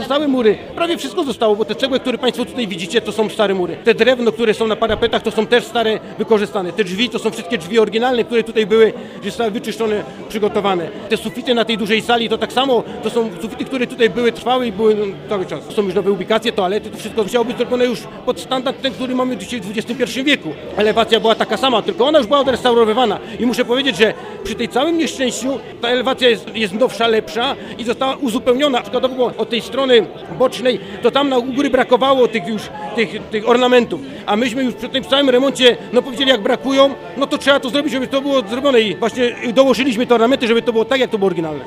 zostały mury. Prawie wszystko zostało, bo te cegły, które Państwo tutaj widzicie, to są stare mury. Te drewno, które są na parapetach, to są też stare, wykorzystane. Te drzwi to są wszystkie drzwi oryginalne, które tutaj były, że zostały wyczyszczone, przygotowane. Te sufity na tej dużej sali to tak samo, to są sufity, które tutaj były trwałe i były cały czas. Są już nowe ubikacje, toalety, to wszystko musiało być zrobione już pod standard ten, który mamy dzisiaj w XXI wieku. Elewacja była taka sama, tylko ona już była odrestaurowywana. I muszę powiedzieć, że przy tej całym nieszczęściu ta elewacja jest nowsza, lepsza i została uzupełniona. Przykładowo od tej strony bocznej, to tam u góry brakowało tych ornamentów. A myśmy już przy tym całym remoncie powiedzieli, jak brakują, no to trzeba to zrobić, żeby to było zrobione i właśnie dołożyliśmy te ornamenty, żeby to było tak, jak to było oryginalne.